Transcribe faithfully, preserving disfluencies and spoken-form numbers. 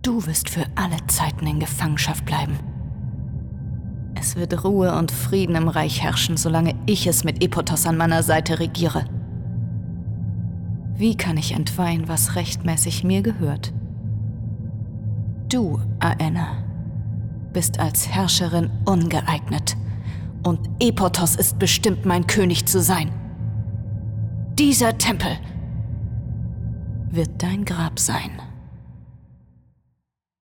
Du wirst für alle Zeiten in Gefangenschaft bleiben. Es wird Ruhe und Frieden im Reich herrschen, solange ich es mit Epotos an meiner Seite regiere. Wie kann ich entweihen, was rechtmäßig mir gehört? Du, Aenna, bist als Herrscherin ungeeignet. Und Epotos ist bestimmt, mein König zu sein. Dieser Tempel wird dein Grab sein.